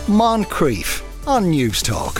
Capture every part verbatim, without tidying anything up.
Moncrief on News Talk.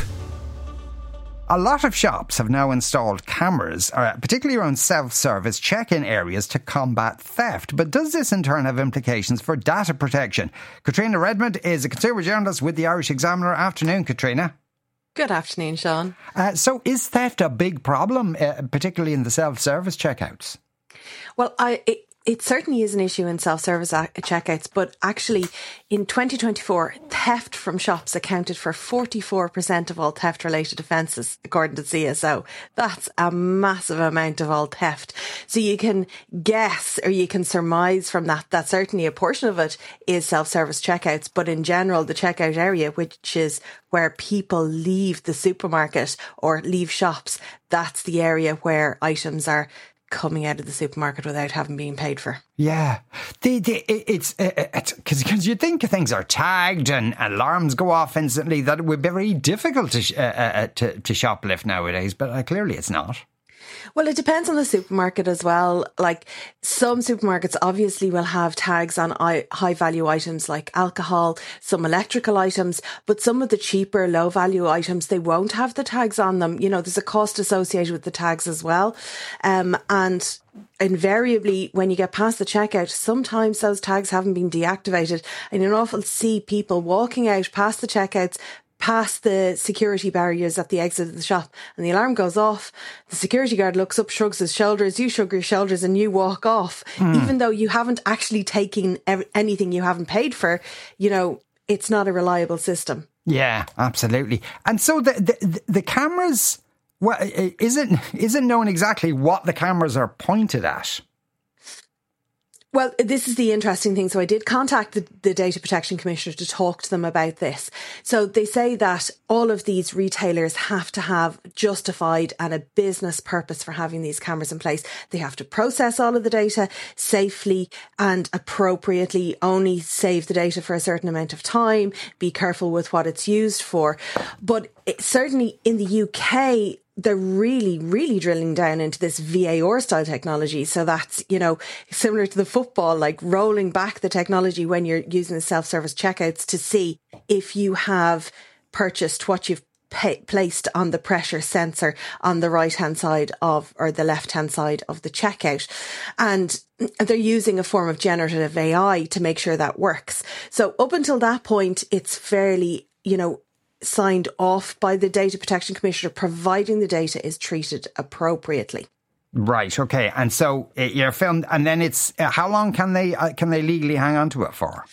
A lot of shops have now installed cameras, uh, particularly around self-service check-in areas, to combat theft. But does this in turn have implications for data protection? Katrina Redmond is a consumer journalist with the Irish Examiner. Afternoon, Katrina. Good afternoon, Sean. Uh, so is theft a big problem, uh, particularly in the self-service checkouts? Well, I... It- It certainly is an issue in self-service checkouts, but actually in twenty twenty-four, theft from shops accounted for forty-four percent of all theft-related offences, according to C S O. That's a massive amount of all theft. So you can guess or you can surmise from that that certainly a portion of it is self-service checkouts, but in general, the checkout area, which is where people leave the supermarket or leave shops, that's the area where items are coming out of the supermarket without having been paid for. Yeah, the, the, it's because it's, you think things are tagged and alarms go off instantly, that it would be very difficult to uh, uh, to, to shoplift nowadays, but uh, clearly it's not. Well, it depends on the supermarket as well. Like some supermarkets obviously will have tags on high value items like alcohol, some electrical items, but some of the cheaper low value items, they won't have the tags on them. You know, there's a cost associated with the tags as well. Um, and invariably, when you get past the checkout, sometimes those tags haven't been deactivated, and you'll often see people walking out past the checkouts, past the security barriers at the exit of the shop, and the alarm goes off. The security guard looks up, shrugs his shoulders, you shrug your shoulders, and you walk off. Mm. Even though you haven't actually taken anything you haven't paid for, you know, it's not a reliable system. Yeah, absolutely. And so the the, the cameras, well, isn't isn't known exactly what the cameras are pointed at. Well, this is the interesting thing. So I did contact the, the Data Protection Commissioner to talk to them about this. So they say that all of these retailers have to have justified and a business purpose for having these cameras in place. They have to process all of the data safely and appropriately, only save the data for a certain amount of time, be careful with what it's used for. But it, certainly in the U K, they're really, really drilling down into this V A R style technology. So that's, you know, similar to the football, like rolling back the technology when you're using the self-service checkouts to see if you have purchased what you've pay, placed on the pressure sensor on the right-hand side of, or the left-hand side of the checkout. And they're using a form of generative A I to make sure that works. So up until that point, it's fairly, you know, signed off by the Data Protection Commissioner, providing the data is treated appropriately. Right. Okay. And so uh, you're filmed, and then it's uh, how long can they uh, can they legally hang on to it for?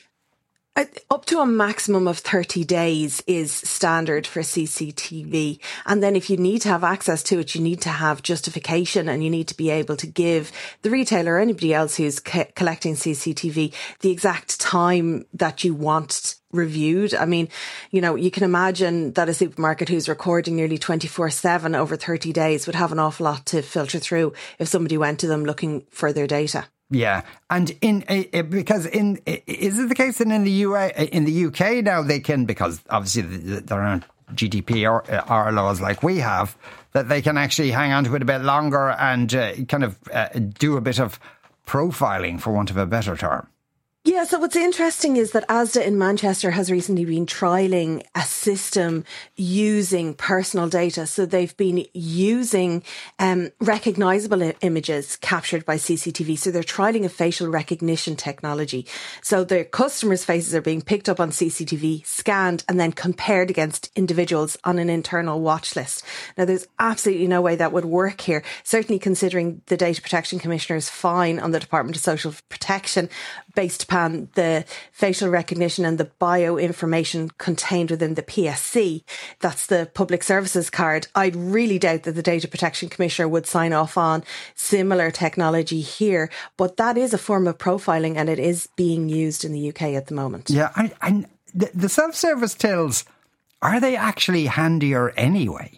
Uh, up to a maximum of thirty days is standard for C C T V. And then if you need to have access to it, you need to have justification, and you need to be able to give the retailer or anybody else who's co- collecting C C T V the exact time that you want reviewed. I mean, you know, you can imagine that a supermarket who's recording nearly twenty-four seven over thirty days would have an awful lot to filter through if somebody went to them looking for their data. Yeah, and in uh, because in uh, is it the case that in the U A in the U K now they can, because obviously there aren't G D P R laws like we have, that they can actually hang on to it a bit longer and uh, kind of uh, do a bit of profiling, for want of a better term. Yeah, so what's interesting is that Asda in Manchester has recently been trialling a system using personal data. So they've been using um, recognisable I- images captured by C C T V. So they're trialling a facial recognition technology. So their customers' faces are being picked up on C C T V, scanned, and then compared against individuals on an internal watch list. Now, there's absolutely no way that would work here, certainly considering the Data Protection Commissioner's fine on the Department of Social Protection based upon the facial recognition and the bioinformation contained within the P S C. That's the Public Services Card. I really doubt that the Data Protection Commissioner would sign off on similar technology here, but that is a form of profiling, and it is being used in the U K at the moment. Yeah, and, and the, the self-service tills, are they actually handier anyway?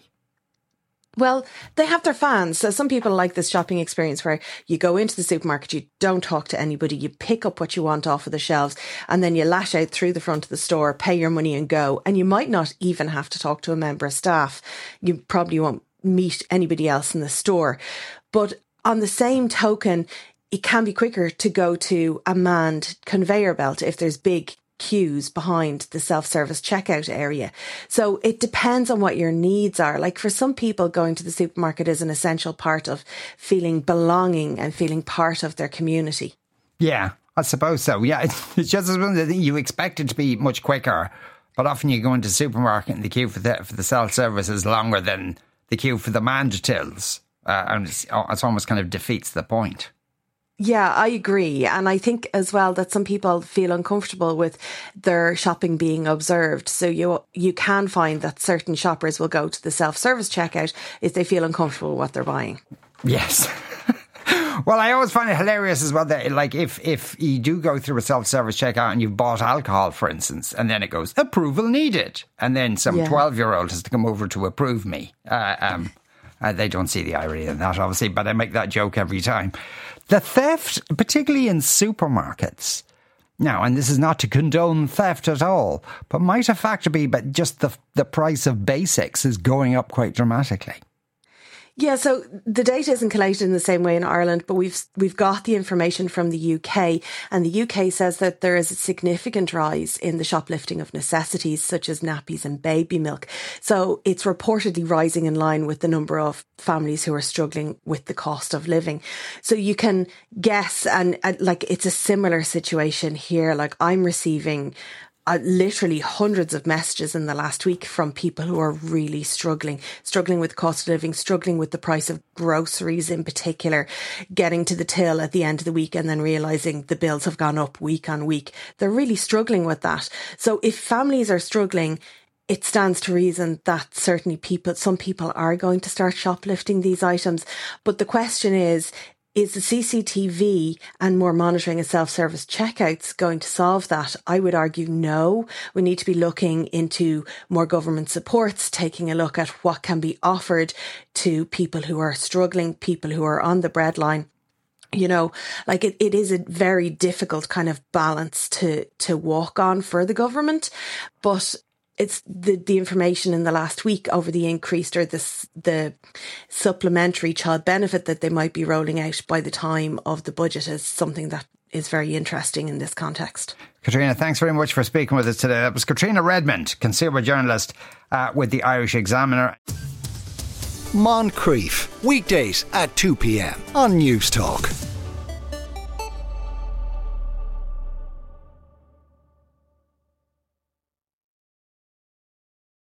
Well, they have their fans. So some people like this shopping experience where you go into the supermarket, you don't talk to anybody, you pick up what you want off of the shelves, and then you lash out through the front of the store, pay your money and go. And you might not even have to talk to a member of staff. You probably won't meet anybody else in the store. But on the same token, it can be quicker to go to a manned conveyor belt if there's big queues behind the self-service checkout area. So it depends on what your needs are. Like for some people, going to the supermarket is an essential part of feeling belonging and feeling part of their community. Yeah, I suppose so. Yeah, it's just that you expect it to be much quicker, but often you go into the supermarket and the queue for the, for the self-service is longer than the queue for the manned tills. Uh, and it's, it's almost kind of defeats the point. Yeah, I agree. And I think as well that some people feel uncomfortable with their shopping being observed. So you you can find that certain shoppers will go to the self-service checkout if they feel uncomfortable with what they're buying. Yes. Well, I always find it hilarious as well that, like, if, if you do go through a self-service checkout and you've bought alcohol, for instance, and then it goes, approval needed. And then some twelve-year-old has to come over to approve me. Uh, um, uh, they don't see the irony in that, obviously, but I make that joke every time. The theft, particularly in supermarkets, now, and this is not to condone theft at all, but might a factor be but just the the price of basics is going up quite dramatically? Yeah, so the data isn't collated in the same way in Ireland, but we've we've got the information from the U K, and the U K says that there is a significant rise in the shoplifting of necessities such as nappies and baby milk. So it's reportedly rising in line with the number of families who are struggling with the cost of living. So you can guess, and, and like it's a similar situation here. Like I'm receiving Uh, literally hundreds of messages in the last week from people who are really struggling, struggling with cost of living, struggling with the price of groceries in particular, getting to the till at the end of the week and then realising the bills have gone up week on week. They're really struggling with that. So if families are struggling, it stands to reason that certainly people, some people are going to start shoplifting these items. But the question is, Is the C C T V and more monitoring of self-service checkouts going to solve that? I would argue no. We need to be looking into more government supports, taking a look at what can be offered to people who are struggling, people who are on the breadline. You know, like it, it is a very difficult kind of balance to, to walk on for the government, but it's the, the information in the last week over the increased or this, the supplementary child benefit that they might be rolling out by the time of the budget is something that is very interesting in this context. Katrina, thanks very much for speaking with us today. That was Katrina Redmond, consumer journalist uh, with the Irish Examiner. Moncrief, weekdays at two p.m. on News Talk.